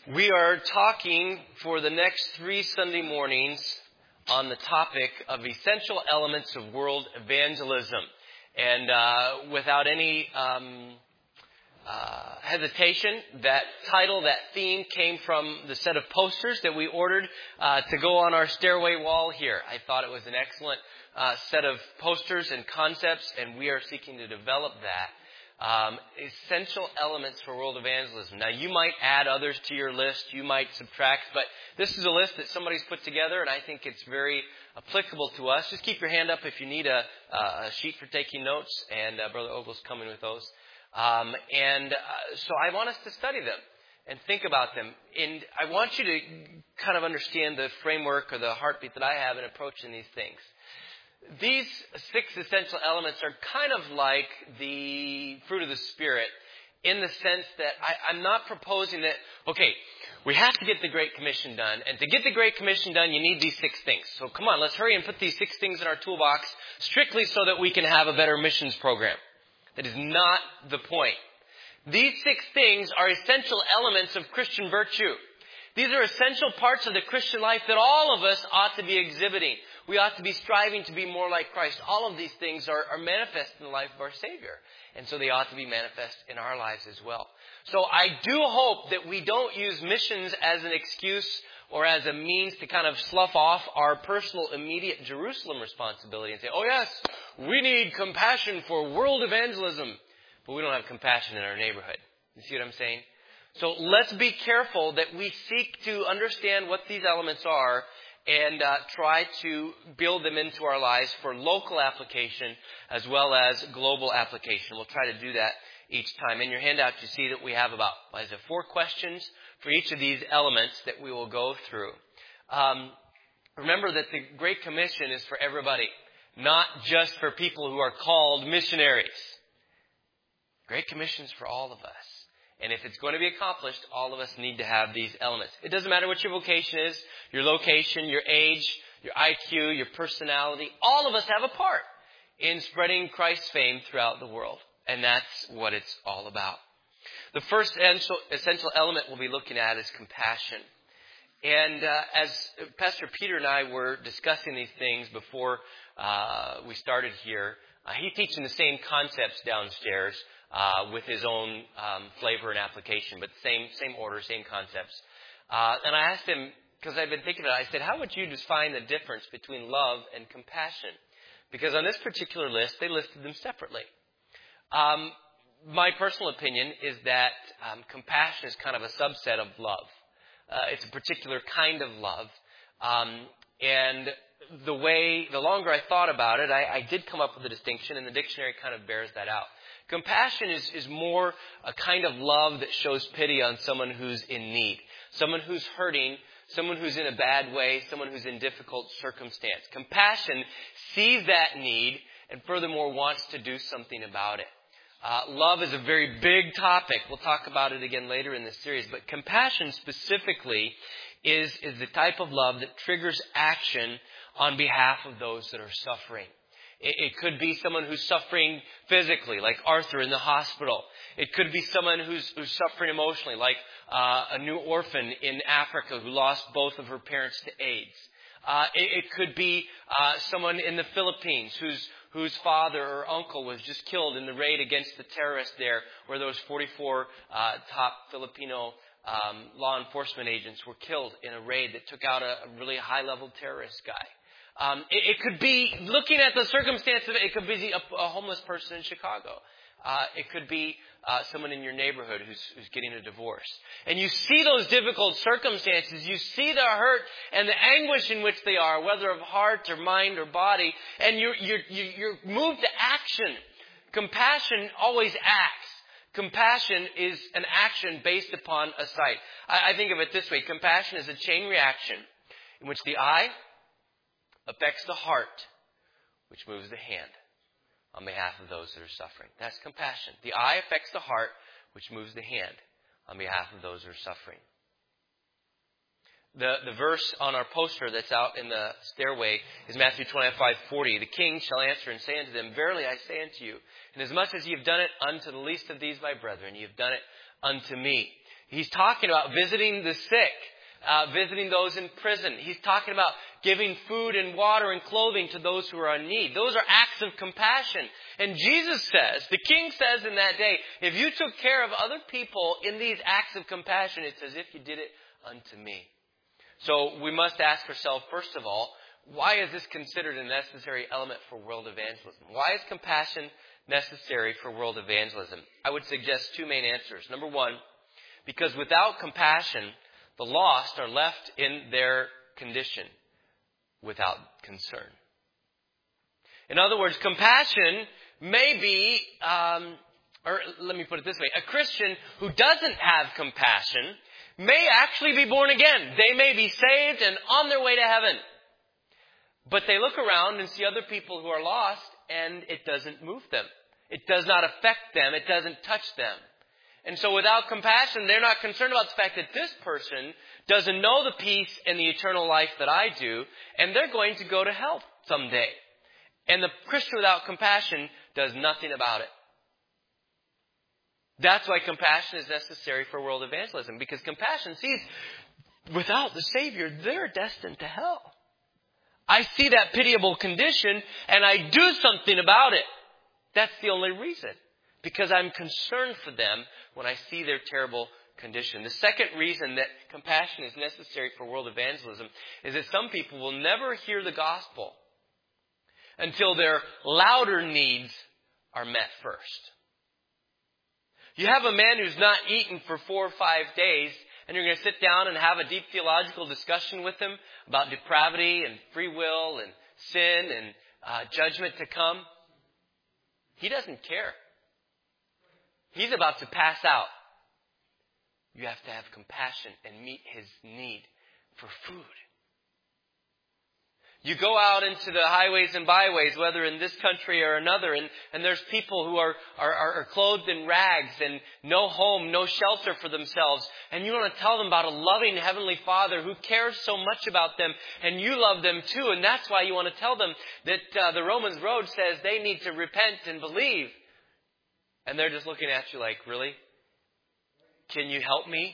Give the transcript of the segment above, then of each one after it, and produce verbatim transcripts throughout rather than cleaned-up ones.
We are talking for the next three Sunday mornings on the topic of essential elements of world evangelism. And uh, without any um, uh, hesitation, that title, that theme came from the set of posters that we ordered uh, to go on our stairway wall here. I thought it was an excellent uh, set of posters and concepts, and we are seeking to develop that. Um, essential elements for world evangelism. Now, you might add others to your list, you might subtract, but this is a list that somebody's put together, and I think it's very applicable to us. Just keep your hand up if you need a, a sheet for taking notes, and uh, Brother Ogle's coming with those. Um, and uh, so I want us to study them and think about them. And I want you to kind of understand the framework or the heartbeat that I have in approaching these things. These six essential elements are kind of like the fruit of the Spirit in the sense that I, I'm not proposing that, okay, we have to get the Great Commission done. And to get the Great Commission done, you need these six things. So come on, let's hurry and put these six things in our toolbox strictly so that we can have a better missions program. That is not the point. These six things are essential elements of Christian virtue. These are essential parts of the Christian life that all of us ought to be exhibiting. We ought to be striving to be more like Christ. All of these things are, are manifest in the life of our Savior. And so they ought to be manifest in our lives as well. So I do hope that we don't use missions as an excuse or as a means to kind of slough off our personal immediate Jerusalem responsibility and say, oh yes, we need compassion for world evangelism. But we don't have compassion in our neighborhood. You see what I'm saying? So let's be careful that we seek to understand what these elements are and uh, try to build them into our lives for local application as well as global application. We'll try to do that each time. In your handout, you see that we have about, what is it, four questions for each of these elements that we will go through. Um, remember that the Great Commission is for everybody, not just for people who are called missionaries. Great Commission is for all of us. And if it's going to be accomplished, all of us need to have these elements. It doesn't matter what your vocation is, your location, your age, your I Q, your personality. All of us have a part in spreading Christ's fame throughout the world. And that's what it's all about. The first essential, essential element we'll be looking at is compassion. And uh, as Pastor Peter and I were discussing these things before uh, we started here, uh, he's teaching the same concepts downstairs. Uh, with his own um, flavor and application, but same same order, same concepts. Uh, and I asked him, because I've been thinking about it, I said, how would you define the difference between love and compassion? Because on this particular list, they listed them separately. Um, my personal opinion is that um, compassion is kind of a subset of love. Uh, it's a particular kind of love. Um, and the way, the longer I thought about it, I, I did come up with a distinction, and the dictionary kind of bears that out. Compassion is, is more a kind of love that shows pity on someone who's in need, someone who's hurting, someone who's in a bad way, someone who's in difficult circumstance. Compassion sees that need and furthermore wants to do something about it. Uh, love is a very big topic. We'll talk about it again later in this series. But compassion specifically is, is the type of love that triggers action on behalf of those that are suffering. It could be someone who's suffering physically, like Arthur in the hospital. It could be someone who's, who's suffering emotionally, like uh, a new orphan in Africa who lost both of her parents to AIDS. Uh, it, it could be uh, someone in the Philippines whose whose father or uncle was just killed in the raid against the terrorists there, where those forty-four uh, top Filipino um, law enforcement agents were killed in a raid that took out a, a really high-level terrorist guy. Um, it, it could be, looking at the circumstances, it could be a, a homeless person in Chicago. Uh, it could be uh, someone in your neighborhood who's, who's getting a divorce. And you see those difficult circumstances. You see the hurt and the anguish in which they are, whether of heart or mind or body. And you're, you're, you're moved to action. Compassion always acts. Compassion is an action based upon a sight. I, I think of it this way. Compassion is a chain reaction in which the eye affects the heart, which moves the hand on behalf of those that are suffering. That's compassion. The eye affects the heart, which moves the hand on behalf of those that are suffering. The, the verse on our poster that's out in the stairway is Matthew twenty-five forty. The king shall answer and say unto them, verily I say unto you, inasmuch as ye have done it unto the least of these my brethren, ye have done it unto me. He's talking about visiting the sick, uh, visiting those in prison. He's talking about giving food and water and clothing to those who are in need. Those are acts of compassion. And Jesus says, the King says in that day, if you took care of other people in these acts of compassion, it's as if you did it unto me. So we must ask ourselves, first of all, why is this considered a necessary element for world evangelism? Why is compassion necessary for world evangelism? I would suggest two main answers. Number one, because without compassion, the lost are left in their condition without concern. In other words, compassion may be, um, or let me put it this way, a Christian who doesn't have compassion may actually be born again. They may be saved and on their way to heaven. But they look around and see other people who are lost, and it doesn't move them. It does not affect them. It doesn't touch them. And so without compassion, they're not concerned about the fact that this person doesn't know the peace and the eternal life that I do, and they're going to go to hell someday. And the Christian without compassion does nothing about it. That's why compassion is necessary for world evangelism, because compassion sees without the Savior, they're destined to hell. I see that pitiable condition and I do something about it. That's the only reason. Because I'm concerned for them when I see their terrible condition. The second reason that compassion is necessary for world evangelism is that some people will never hear the gospel until their louder needs are met first. You have a man who's not eaten for four or five days, and you're going to sit down and have a deep theological discussion with him about depravity and free will and sin and uh, judgment to come. He doesn't care. He's about to pass out. You have to have compassion and meet his need for food. You go out into the highways and byways, whether in this country or another, and, and there's people who are, are, are clothed in rags and no home, no shelter for themselves. And you want to tell them about a loving Heavenly Father who cares so much about them, and you love them too. And that's why you want to tell them that uh, the Romans Road says they need to repent and believe. And they're just looking at you like, really? Can you help me?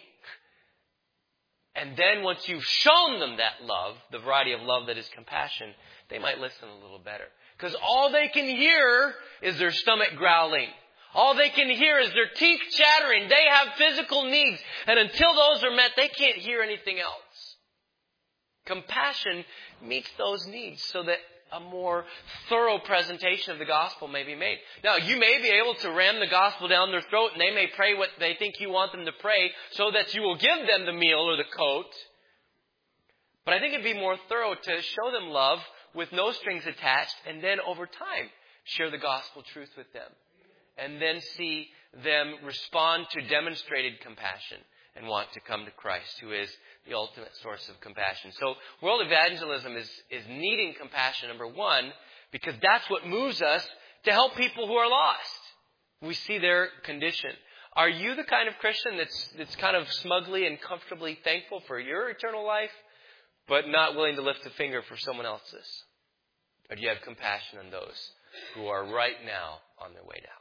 And then once you've shown them that love, the variety of love that is compassion, they might listen a little better. Because all they can hear is their stomach growling. All they can hear is their teeth chattering. They have physical needs. And until those are met, they can't hear anything else. Compassion meets those needs so that a more thorough presentation of the gospel may be made. Now, you may be able to ram the gospel down their throat, and they may pray what they think you want them to pray so that you will give them the meal or the coat. But I think it'd be more thorough to show them love with no strings attached, and then over time share the gospel truth with them. And then see them respond to demonstrated compassion and want to come to Christ, who is the ultimate source of compassion. So world evangelism is, is needing compassion, number one, because that's what moves us to help people who are lost. We see their condition. Are you the kind of Christian that's, that's kind of smugly and comfortably thankful for your eternal life, but not willing to lift a finger for someone else's? Or do you have compassion on those who are right now on their way to hell?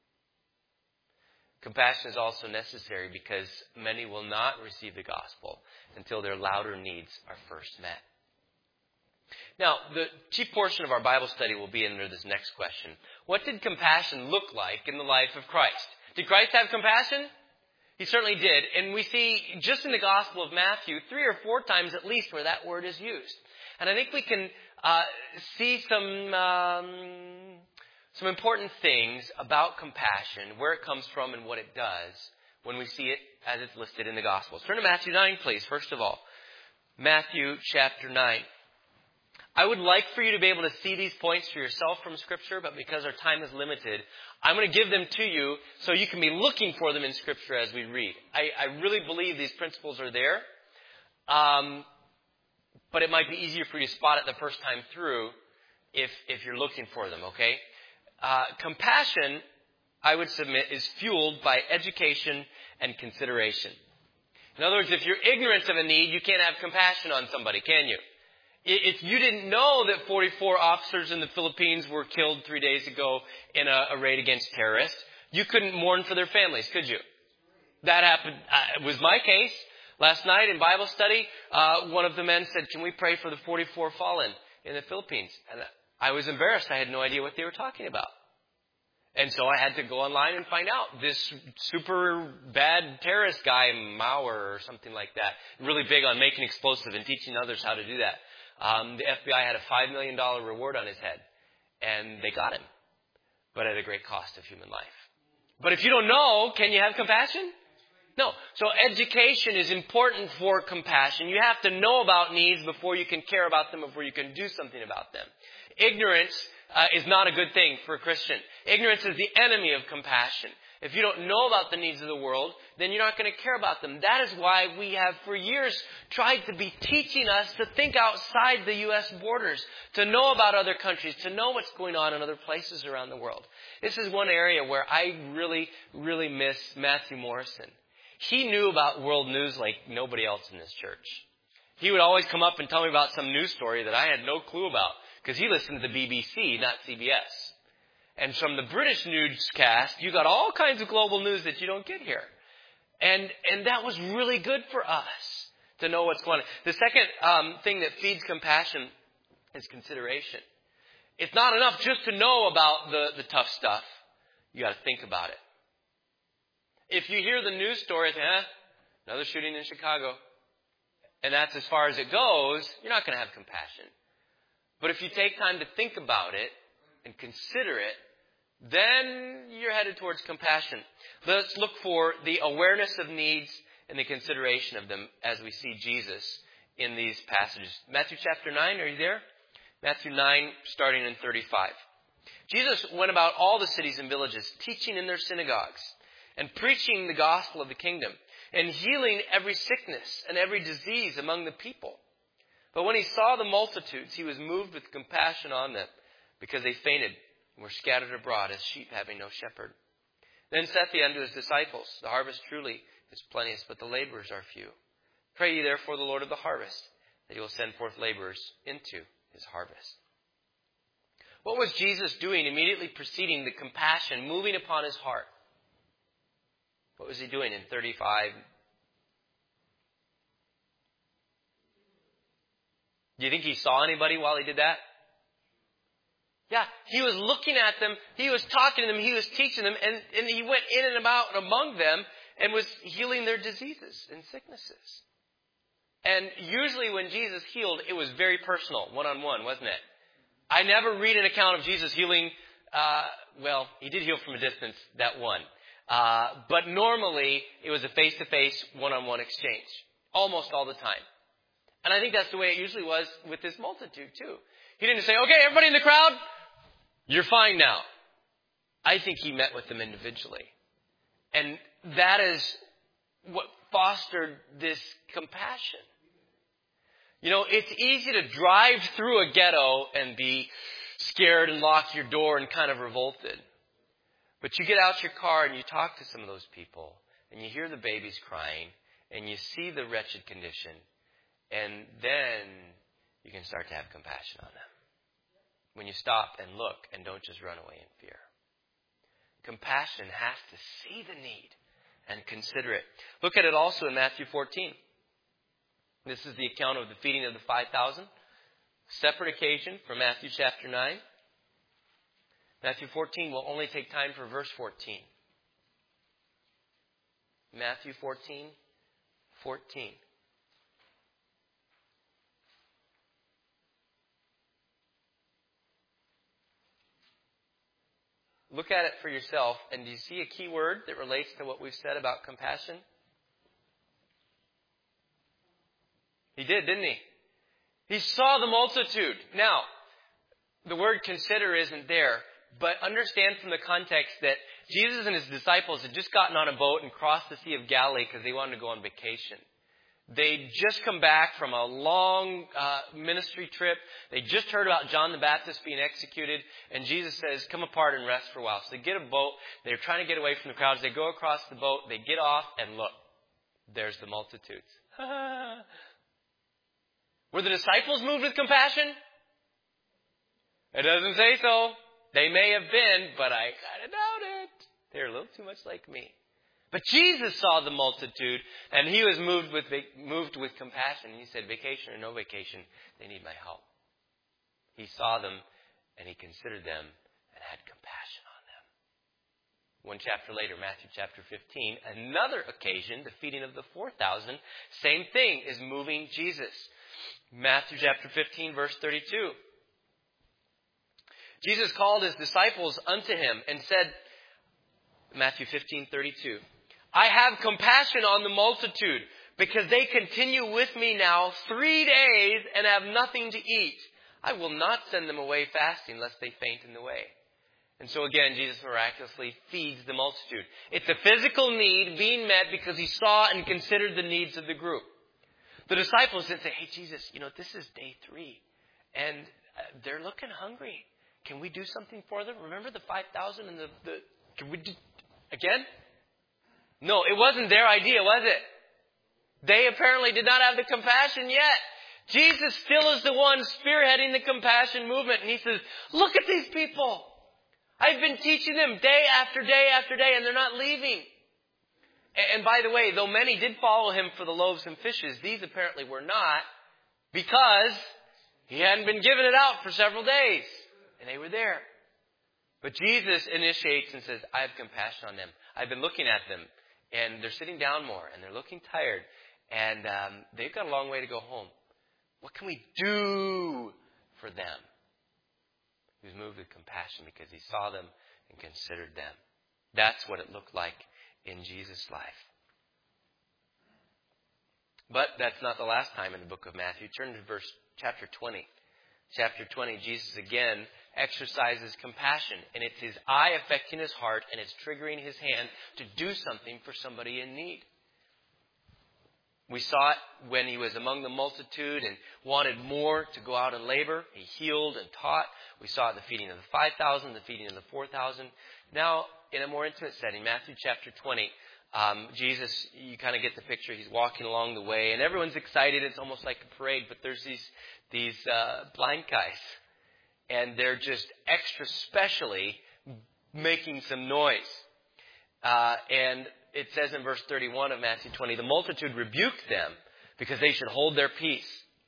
Compassion is also necessary because many will not receive the gospel until their louder needs are first met. Now, the chief portion of our Bible study will be under this next question. What did compassion look like in the life of Christ? Did Christ have compassion? He certainly did. And we see just in the Gospel of Matthew three or four times at least where that word is used. And I think we can uh, see some... Um, Some important things about compassion, where it comes from and what it does when we see it as it's listed in the Gospels. Turn to Matthew nine, please, first of all. Matthew chapter nine. I would like for you to be able to see these points for yourself from Scripture, but because our time is limited, I'm going to give them to you so you can be looking for them in Scripture as we read. I, I really believe these principles are there, um, but it might be easier for you to spot it the first time through if, if you're looking for them, okay? Uh, compassion, I would submit, is fueled by education and consideration. In other words, if you're ignorant of a need, you can't have compassion on somebody, can you? If you didn't know that forty-four officers in the Philippines were killed three days ago in a, a raid against terrorists, you couldn't mourn for their families, could you? That happened, uh, it was my case. Last night in Bible study, uh, one of the men said, can we pray for the forty-four fallen in the Philippines? And I was embarrassed. I had no idea what they were talking about. And so I had to go online and find out. This super bad terrorist guy, Mauer or something like that, really big on making explosive and teaching others how to do that. Um, the F B I had a five million dollars reward on his head. And they got him. But at a great cost of human life. But if you don't know, can you have compassion? No. So education is important for compassion. You have to know about needs before you can care about them, before you can do something about them. Ignorance uh, is not a good thing for a Christian. Ignorance is the enemy of compassion. If you don't know about the needs of the world, then you're not going to care about them. That is why we have for years tried to be teaching us to think outside the U S borders, to know about other countries, to know what's going on in other places around the world. This is one area where I really, really miss Matthew Morrison. He knew about world news like nobody else in this church. He would always come up and tell me about some news story that I had no clue about, because he listened to the B B C, not C B S. And from the British newscast, you got all kinds of global news that you don't get here. And and that was really good for us to know what's going on. The second um, thing that feeds compassion is consideration. It's not enough just to know about the, the tough stuff. You got to think about it. If you hear the news story, eh, another shooting in Chicago, and that's as far as it goes, you're not going to have compassion. But if you take time to think about it and consider it, then you're headed towards compassion. Let's look for the awareness of needs and the consideration of them as we see Jesus in these passages. Matthew chapter nine, are you there? Matthew nine, starting in thirty-five. Jesus went about all the cities and villages, teaching in their synagogues and preaching the gospel of the kingdom and healing every sickness and every disease among the people. But when he saw the multitudes, he was moved with compassion on them, because they fainted and were scattered abroad as sheep having no shepherd. Then saith he unto his disciples, the harvest truly is plenteous, but the laborers are few. Pray ye therefore the Lord of the harvest, that he will send forth laborers into his harvest. What was Jesus doing immediately preceding the compassion moving upon his heart? What was he doing in thirty-five? Do you think he saw anybody while he did that? Yeah, he was looking at them, he was talking to them, he was teaching them, and, and he went in and about and among them and was healing their diseases and sicknesses. And usually when Jesus healed, it was very personal, one-on-one, wasn't it? I never read an account of Jesus healing, uh, well, he did heal from a distance, that one. Uh, but normally, it was a face-to-face, one-on-one exchange. Almost all the time. And I think that's the way it usually was with this multitude, too. He didn't say, okay, everybody in the crowd, you're fine now. I think he met with them individually. And that is what fostered this compassion. You know, it's easy to drive through a ghetto and be scared and lock your door and kind of revolted. But you get out your car and you talk to some of those people and you hear the babies crying and you see the wretched condition, and then you can start to have compassion on them. When you stop and look and don't just run away in fear. Compassion has to see the need and consider it. Look at it also in Matthew fourteen. This is the account of the feeding of the five thousand. Separate occasion from Matthew chapter nine. Matthew fourteen, we'll only take time for verse fourteen. Matthew fourteen, fourteen. Look at it for yourself, and do you see a key word that relates to what we've said about compassion? He did, didn't he? He saw the multitude. Now, the word consider isn't there, but understand from the context that Jesus and his disciples had just gotten on a boat and crossed the Sea of Galilee because they wanted to go on vacation. They'd just come back from a long uh, ministry trip. They just heard about John the Baptist being executed. And Jesus says, come apart and rest for a while. So they get a boat. They're trying to get away from the crowds. They go across the boat. They get off and look. There's the multitudes. Were the disciples moved with compassion? It doesn't say so. They may have been, but I kind of doubt it. They're a little too much like me. But Jesus saw the multitude, and he was moved with moved with compassion. And he said, vacation or no vacation, they need my help. He saw them, and he considered them, and had compassion on them. One chapter later, Matthew chapter fifteen, another occasion, the feeding of the four thousand, same thing is moving Jesus. Matthew chapter fifteen, verse thirty-two. Jesus called his disciples unto him and said, Matthew fifteen, thirty-two, I have compassion on the multitude, because they continue with me now three days and have nothing to eat. I will not send them away fasting, lest they faint in the way. And so again, Jesus miraculously feeds the multitude. It's a physical need being met because he saw and considered the needs of the group. The disciples didn't say, hey, Jesus, you know, this is day three, and they're looking hungry. Can we do something for them? Remember the five thousand and the, the can we do, again? No, it wasn't their idea, was it? They apparently did not have the compassion yet. Jesus still is the one spearheading the compassion movement. And he says, look at these people. I've been teaching them day after day after day, and they're not leaving. And by the way, though many did follow him for the loaves and fishes, these apparently were not, because he hadn't been giving it out for several days. And they were there. But Jesus initiates and says, I have compassion on them. I've been looking at them. And they're sitting down more, and they're looking tired, and um, they've got a long way to go home. What can we do for them? He was moved with compassion because he saw them and considered them. That's what it looked like in Jesus' life. But that's not the last time in the book of Matthew. Turn to verse chapter twenty. Chapter twenty, Jesus again exercises compassion. And it's his eye affecting his heart, and it's triggering his hand to do something for somebody in need. We saw it when he was among the multitude and wanted more to go out and labor. He healed and taught. We saw it the feeding of the five thousand, the feeding of the four thousand. Now, in a more intimate setting, Matthew chapter twenty, um, Jesus, you kind of get the picture. He's walking along the way, and everyone's excited. It's almost like a parade, but there's these these uh, blind guys, and they're just extra specially making some noise. Uh, and it says in verse thirty-one of Matthew twenty, the multitude rebuked them because they should hold their peace.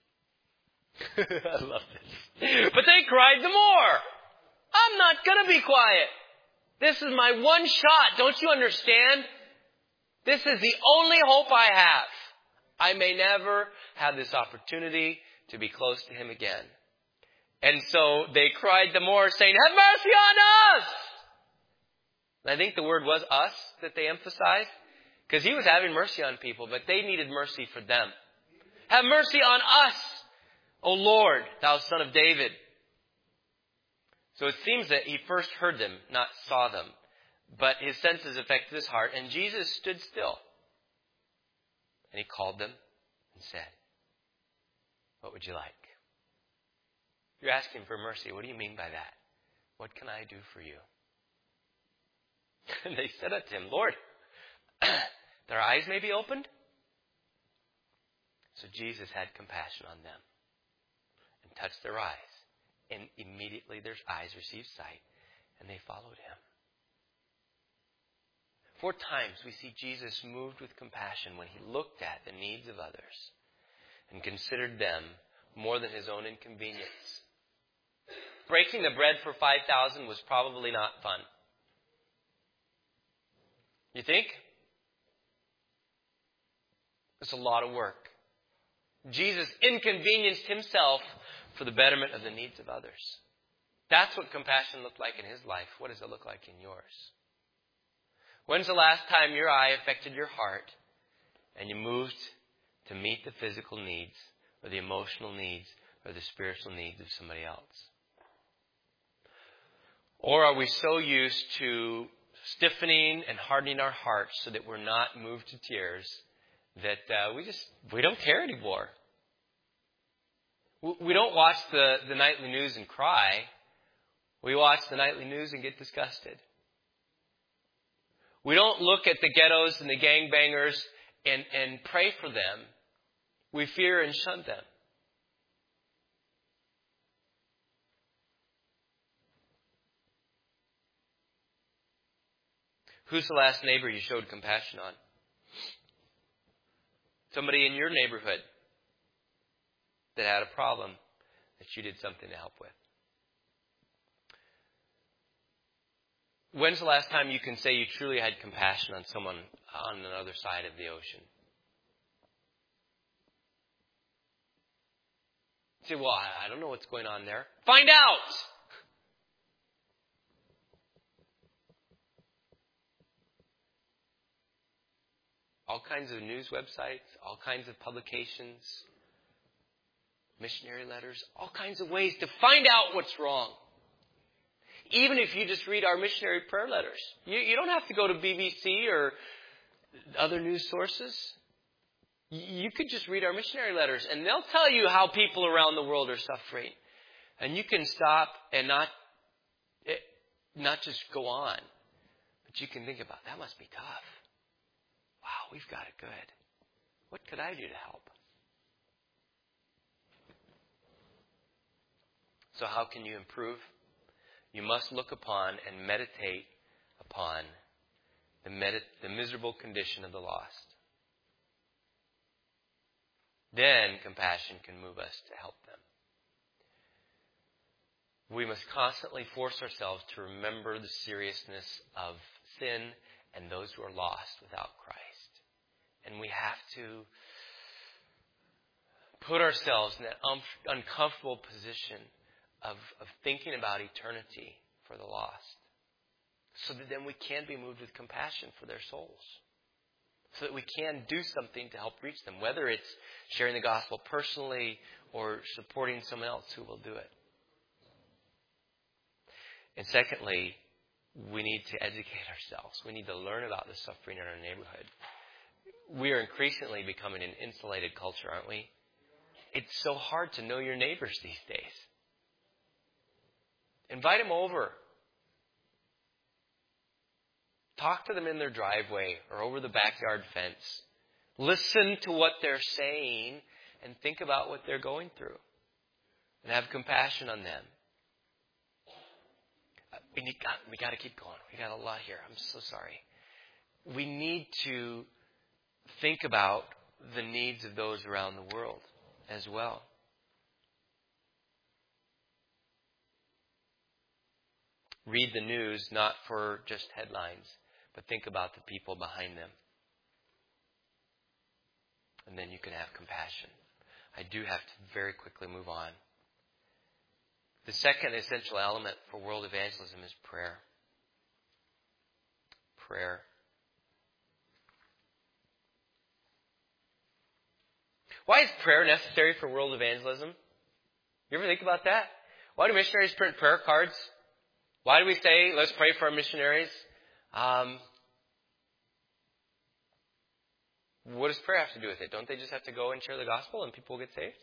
I love this. But they cried the more. I'm not going to be quiet. This is my one shot. Don't you understand? This is the only hope I have. I may never have this opportunity to be close to him again. And so they cried the more, saying, have mercy on us! And I think the word was us that they emphasized, because he was having mercy on people, but they needed mercy for them. Have mercy on us, O Lord, thou Son of David. So it seems that he first heard them, not saw them. But his senses affected his heart, and Jesus stood still. And he called them and said, what would you like? You're asking for mercy. What do you mean by that? What can I do for you? And they said unto him, Lord, that our eyes may be opened. So Jesus had compassion on them and touched their eyes. And immediately their eyes received sight, and they followed him. Four times we see Jesus moved with compassion when he looked at the needs of others and considered them more than his own inconvenience. Breaking the bread for five thousand was probably not fun. You think? It's a lot of work. Jesus inconvenienced himself for the betterment of the needs of others. That's what compassion looked like in his life. What does it look like in yours? When's the last time your eye affected your heart and you moved to meet the physical needs or the emotional needs or the spiritual needs of somebody else? Or are we so used to stiffening and hardening our hearts so that we're not moved to tears that uh, we just, we don't care anymore? We don't watch the, the nightly news and cry. We watch the nightly news and get disgusted. We don't look at the ghettos and the gangbangers and, and pray for them. We fear and shun them. Who's the last neighbor you showed compassion on? Somebody in your neighborhood that had a problem that you did something to help with. When's the last time you can say you truly had compassion on someone on another side of the ocean? You say, well, I don't know what's going on there. Find out! All kinds of news websites, all kinds of publications, missionary letters, all kinds of ways to find out what's wrong. Even if you just read our missionary prayer letters. You, you don't have to go to B B C or other news sources. You could just read our missionary letters and they'll tell you how people around the world are suffering. And you can stop and not, not just go on. But you can think about, that must be tough. Wow, we've got it good. What could I do to help? So how can you improve? You must look upon and meditate upon the, medit- the miserable condition of the lost. Then compassion can move us to help them. We must constantly force ourselves to remember the seriousness of sin and those who are lost without Christ. And we have to put ourselves in that un- uncomfortable position Of, of thinking about eternity for the lost. So that then we can be moved with compassion for their souls. So that we can do something to help reach them. Whether it's sharing the gospel personally or supporting someone else who will do it. And secondly, we need to educate ourselves. We need to learn about the suffering in our neighborhood. We are increasingly becoming an insulated culture, aren't we? It's so hard to know your neighbors these days. Invite them over. Talk to them in their driveway or over the backyard fence. Listen to what they're saying and think about what they're going through. And have compassion on them. We, need, we got to keep going. We got a lot here. I'm so sorry. We need to think about the needs of those around the world as well. Read the news not for just headlines, but think about the people behind them. And then you can have compassion. I do have to very quickly move on. The second essential element for world evangelism is prayer. Prayer. Why is prayer necessary for world evangelism? You ever think about that? Why do missionaries print prayer cards? Why do we say, let's pray for our missionaries? Um, what does prayer have to do with it? Don't they just have to go and share the gospel and people will get saved?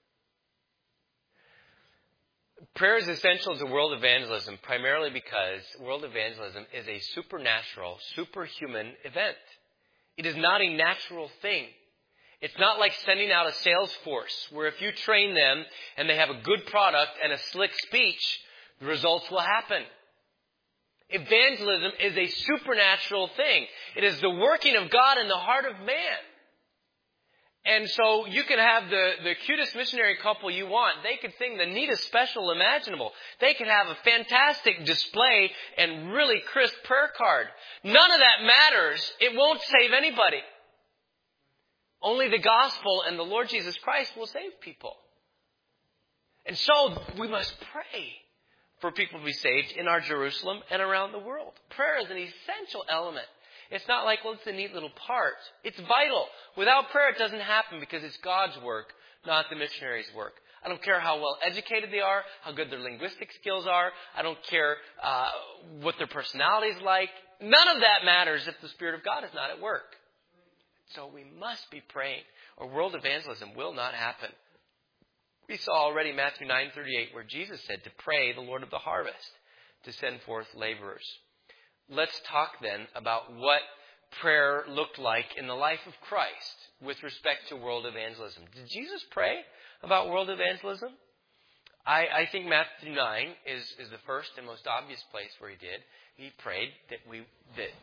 Prayer is essential to world evangelism primarily because world evangelism is a supernatural, superhuman event. It is not a natural thing. It's not like sending out a sales force where if you train them and they have a good product and a slick speech, the results will happen. Evangelism is a supernatural thing. It is the working of God in the heart of man. And so you can have the, the cutest missionary couple you want. They could sing the neatest special imaginable. They can have a fantastic display and really crisp prayer card. None of that matters. It won't save anybody. Only the gospel and the Lord Jesus Christ will save people. And so we must pray for people to be saved in our Jerusalem and around the world. Prayer is an essential element. It's not like, well, it's a neat little part. It's vital. Without prayer, it doesn't happen because it's God's work, not the missionaries' work. I don't care how well educated they are, how good their linguistic skills are. I don't care uh, what their personality is like. None of that matters if the Spirit of God is not at work. So we must be praying, or world evangelism will not happen. We saw already Matthew nine thirty-eight where Jesus said to pray the Lord of the harvest to send forth laborers. Let's talk then about what prayer looked like in the life of Christ with respect to world evangelism. Did Jesus pray about world evangelism? I, I think Matthew nine is, is the first and most obvious place where he did. He prayed that we that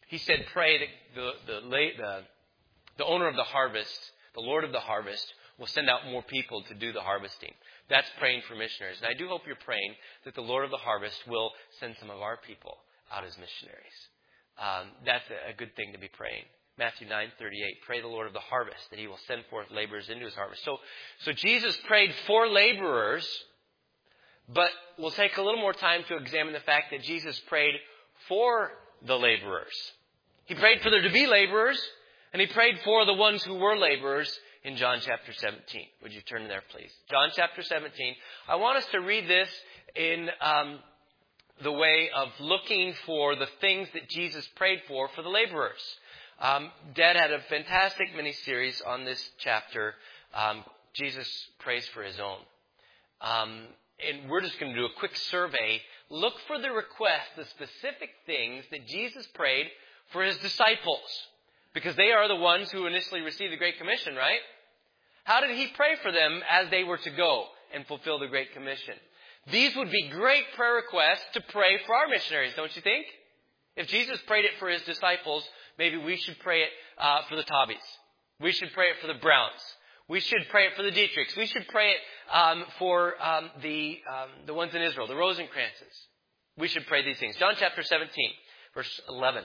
He said, pray that the, the, the, the owner of the harvest, the Lord of the harvest, will send out more people to do the harvesting. That's praying for missionaries. And I do hope you're praying that the Lord of the harvest will send some of our people out as missionaries. Um, that's a, a good thing to be praying. Matthew nine thirty-eight, pray the Lord of the harvest that he will send forth laborers into his harvest. So, so Jesus prayed for laborers, but we'll take a little more time to examine the fact that Jesus prayed for the laborers. He prayed for there to be laborers, and he prayed for the ones who were laborers in John chapter seventeen. Would you turn there, please? John chapter seventeen. I want us to read this in um, the way of looking for the things that Jesus prayed for for the laborers. Um, Dad had a fantastic mini-series on this chapter. Um, Jesus prays for his own. Um, and we're just going to do a quick survey. Look for the request, the specific things that Jesus prayed for his disciples. Because they are the ones who initially received the Great Commission, right? How did he pray for them as they were to go and fulfill the Great Commission? These would be great prayer requests to pray for our missionaries, don't you think? If Jesus prayed it for his disciples, maybe we should pray it uh, for the Tobbies. We should pray it for the Browns. We should pray it for the Dietrichs. We should pray it um, for um, the um, the ones in Israel, the Rosencrantzes. We should pray these things. John chapter seventeen, verse eleven.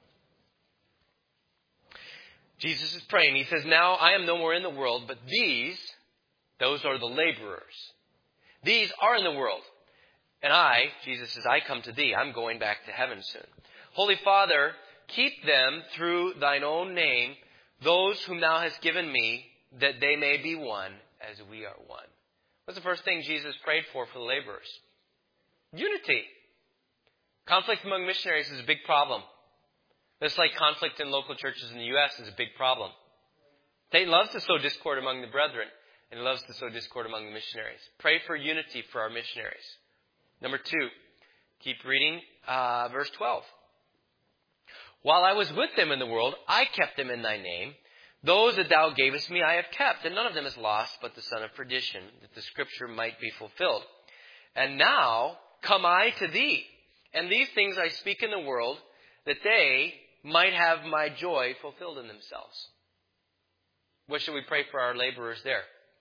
Jesus is praying. He says, now I am no more in the world, but these, those are the laborers. These are in the world. And I, Jesus says, I come to thee. I'm going back to heaven soon. Holy Father, keep them through thine own name, those whom thou hast given me, that they may be one as we are one. What's the first thing Jesus prayed for for the laborers? Unity. Conflict among missionaries is a big problem. Just like conflict in local churches in the U S is a big problem. Satan loves to sow discord among the brethren, and he loves to sow discord among the missionaries. Pray for unity for our missionaries. Number two, keep reading uh, verse twelve. While I was with them in the world, I kept them in thy name. Those that thou gavest me I have kept, and none of them is lost but the son of perdition, that the scripture might be fulfilled. And now come I to thee, and these things I speak in the world, that they might have my joy fulfilled in themselves. What should we pray for our laborers there?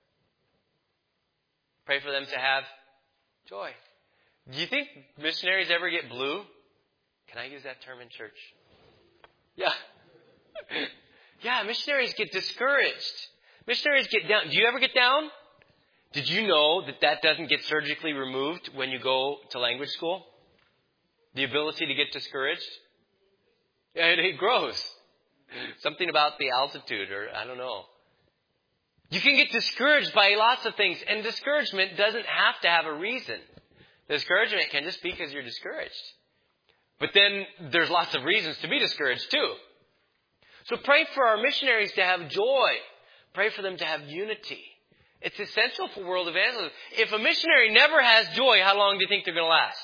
Pray for them to have joy. Do you think missionaries ever get blue? Can I use that term in church? Yeah. Yeah, missionaries get discouraged. Missionaries get down. Do you ever get down? Did you know that that doesn't get surgically removed when you go to language school? The ability to get discouraged? And it grows. Something about the altitude, or I don't know. You can get discouraged by lots of things, and discouragement doesn't have to have a reason. Discouragement can just be because you're discouraged. But then there's lots of reasons to be discouraged too. So pray for our missionaries to have joy. Pray for them to have unity. It's essential for world evangelism. If a missionary never has joy, how long do you think they're going to last?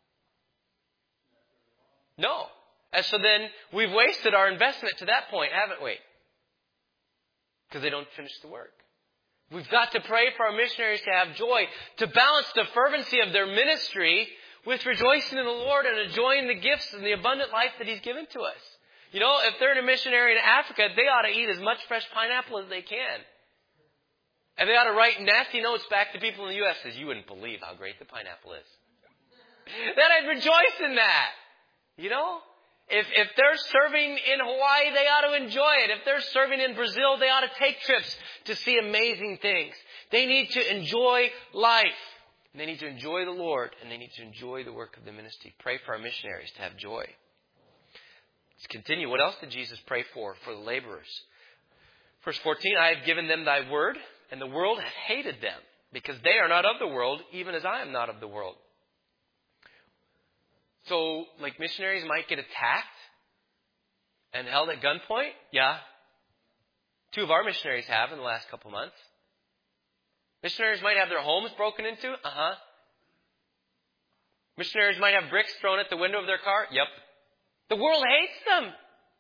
No. And so then we've wasted our investment to that point, haven't we? Because they don't finish the work. We've got to pray for our missionaries to have joy, to balance the fervency of their ministry with rejoicing in the Lord and enjoying the gifts and the abundant life that He's given to us. You know, if they're a missionary in Africa, they ought to eat as much fresh pineapple as they can. And they ought to write nasty notes back to people in the U S says, you wouldn't believe how great the pineapple is. Then I'd rejoice in that. You know? If if they're serving in Hawaii, they ought to enjoy it. If they're serving in Brazil, they ought to take trips to see amazing things. They need to enjoy life. And they need to enjoy the Lord. And they need to enjoy the work of the ministry. Pray for our missionaries to have joy. Let's continue. What else did Jesus pray for, for the laborers? Verse fourteen, I have given them thy word, and the world hath hated them, because they are not of the world, even as I am not of the world. So, like, missionaries might get attacked and held at gunpoint? Yeah. Two of our missionaries have in the last couple months. Missionaries might have their homes broken into? Uh-huh. Missionaries might have bricks thrown at the window of their car? Yep. The world hates them.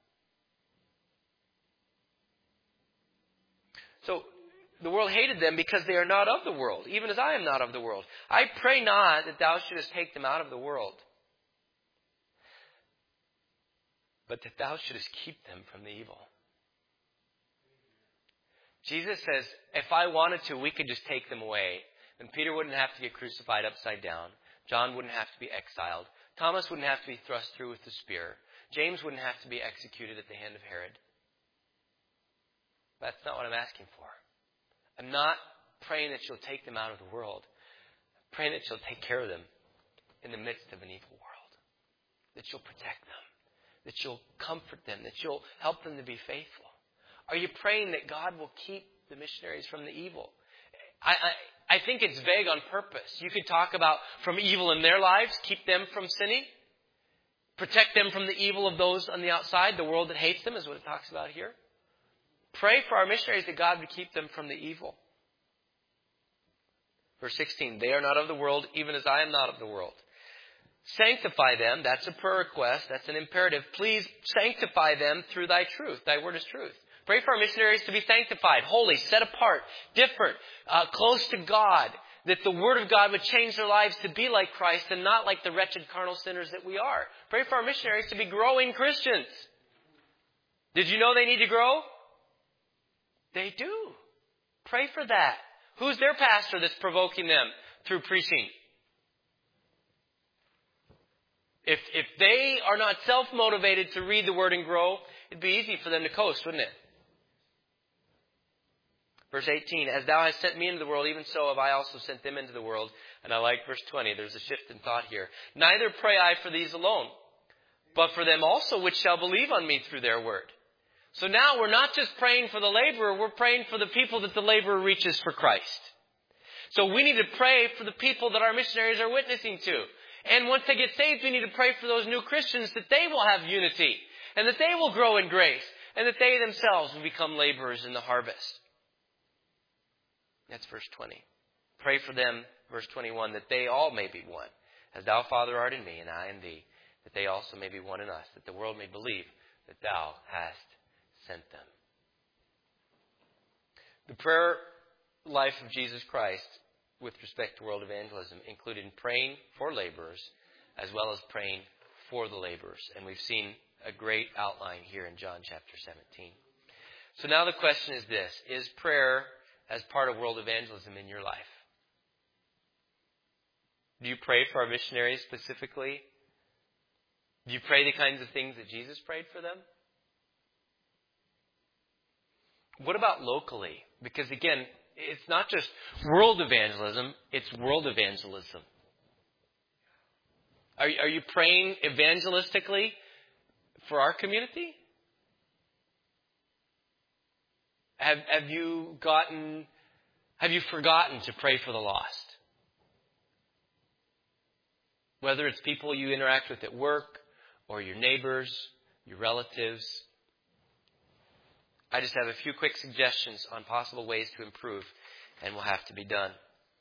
So, the world hated them because they are not of the world, even as I am not of the world. I pray not that thou shouldest take them out of the world, but that thou shouldest keep them from the evil. Jesus says, if I wanted to, we could just take them away. Then Peter wouldn't have to get crucified upside down. John wouldn't have to be exiled. Thomas wouldn't have to be thrust through with the spear. James wouldn't have to be executed at the hand of Herod. That's not what I'm asking for. I'm not praying that you'll take them out of the world. I'm praying that you'll take care of them in the midst of an evil world. That you'll protect them. That you'll comfort them. That you'll help them to be faithful. Are you praying that God will keep the missionaries from the evil? I, I, I think it's vague on purpose. You could talk about from evil in their lives, keep them from sinning. Protect them from the evil of those on the outside, the world that hates them is what it talks about here. Pray for our missionaries that God would keep them from the evil. Verse sixteen, they are not of the world, even as I am not of the world. Sanctify them, that's a prayer request, that's an imperative. Please sanctify them through thy truth. Thy word is truth. Pray for our missionaries to be sanctified, holy, set apart, different, uh, close to God. That the Word of God would change their lives to be like Christ and not like the wretched carnal sinners that we are. Pray for our missionaries to be growing Christians. Did you know they need to grow? They do. Pray for that. Who's their pastor that's provoking them through preaching? If, if they are not self-motivated to read the Word and grow, it'd be easy for them to coast, wouldn't it? Verse eighteen, as thou hast sent me into the world, even so have I also sent them into the world. And I like verse twenty. There's a shift in thought here. Neither pray I for these alone, but for them also which shall believe on me through their word. So now we're not just praying for the laborer, we're praying for the people that the laborer reaches for Christ. So we need to pray for the people that our missionaries are witnessing to. And once they get saved, we need to pray for those new Christians that they will have unity and that they will grow in grace and that they themselves will become laborers in the harvest. That's verse twenty. Pray for them, verse twenty-one, that they all may be one. As thou, Father, art in me, and I in thee, that they also may be one in us, that the world may believe that thou hast sent them. The prayer life of Jesus Christ with respect to world evangelism included praying for laborers as well as praying for the laborers. And we've seen a great outline here in John chapter seventeen. So now the question is this: is prayer as part of world evangelism in your life? Do you pray for our missionaries specifically? Do you pray the kinds of things that Jesus prayed for them? What about locally? Because again, it's not just world evangelism, it's world evangelism. Are, are you praying evangelistically for our community? Have, have you gotten, have you forgotten to pray for the lost? Whether it's people you interact with at work or your neighbors, your relatives. I just have a few quick suggestions on possible ways to improve, and we'll have to be done.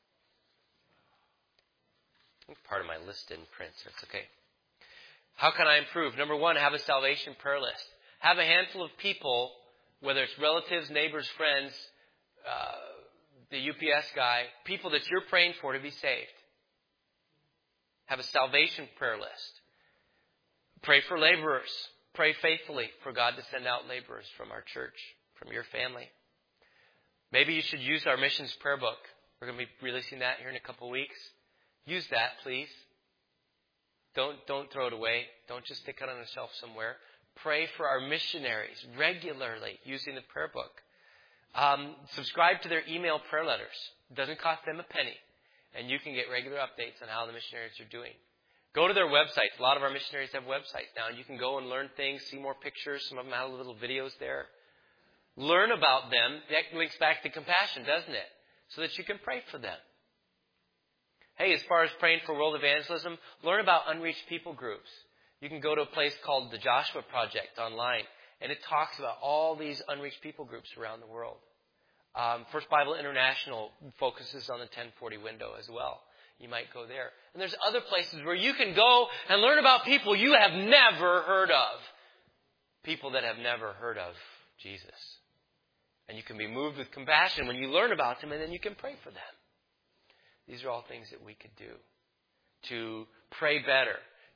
I think part of my list didn't print, so it's okay. How can I improve? Number one, have a salvation prayer list. Have a handful of people, whether it's relatives, neighbors, friends, uh, the U P S guy, people that you're praying for to be saved. Have a salvation prayer list. Pray for laborers. Pray faithfully for God to send out laborers from our church, from your family. Maybe you should use our missions prayer book. We're going to be releasing that here in a couple of weeks. Use that, please. Don't, don't throw it away. Don't just stick it on a shelf somewhere. Pray for our missionaries regularly using the prayer book. Um, subscribe to their email prayer letters. It doesn't cost them a penny. And you can get regular updates on how the missionaries are doing. Go to their websites. A lot of our missionaries have websites now. And you can go and learn things, see more pictures. Some of them have little videos there. Learn about them. That links back to compassion, doesn't it? So that you can pray for them. Hey, as far as praying for world evangelism, learn about unreached people groups. You can go to a place called the Joshua Project online. And it talks about all these unreached people groups around the world. Um, First Bible International focuses on the ten forty window as well. You might go there. And there's other places where you can go and learn about people you have never heard of. People that have never heard of Jesus. And you can be moved with compassion when you learn about them, and then you can pray for them. These are all things that we could do to pray better,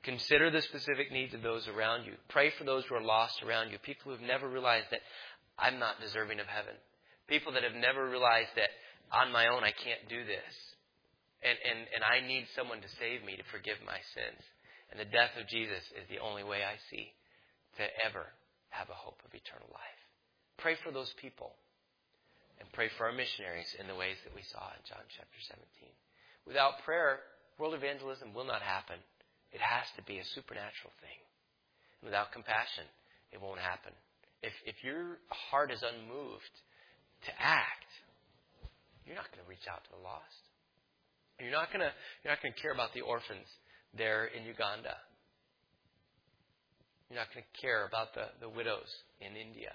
Consider the specific needs of those around you. Pray for those who are lost around you. People who have never realized that I'm not deserving of heaven. People that have never realized that on my own I can't do this. And, and, and I need someone to save me, to forgive my sins. And the death of Jesus is the only way I see to ever have a hope of eternal life. Pray for those people. And pray for our missionaries in the ways that we saw in John chapter seventeen. Without prayer, world evangelism will not happen. It has to be a supernatural thing. And without compassion, it won't happen. If if your heart is unmoved to act, you're not going to reach out to the lost. You're not going to you're not going to care about the orphans there in Uganda. You're not going to care about the, the widows in India.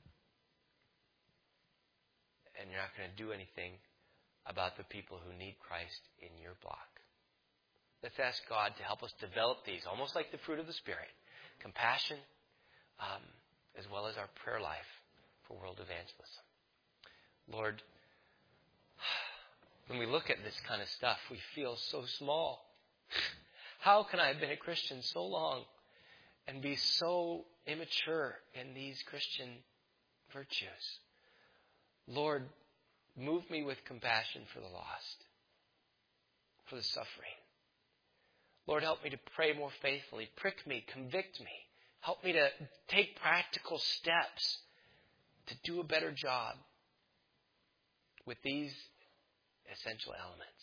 And you're not going to do anything about the people who need Christ in your block. Let's ask God to help us develop these, almost like the fruit of the Spirit. Compassion, um, as well as our prayer life for world evangelism. Lord, when we look at this kind of stuff, we feel so small. How can I have been a Christian so long and be so immature in these Christian virtues? Lord, move me with compassion for the lost, for the suffering. Lord, help me to pray more faithfully. Prick me, convict me. Help me to take practical steps to do a better job with these essential elements.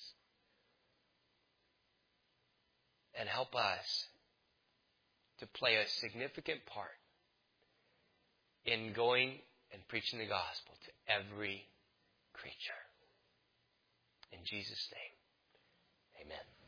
And help us to play a significant part in going and preaching the gospel to every creature. In Jesus' name, amen.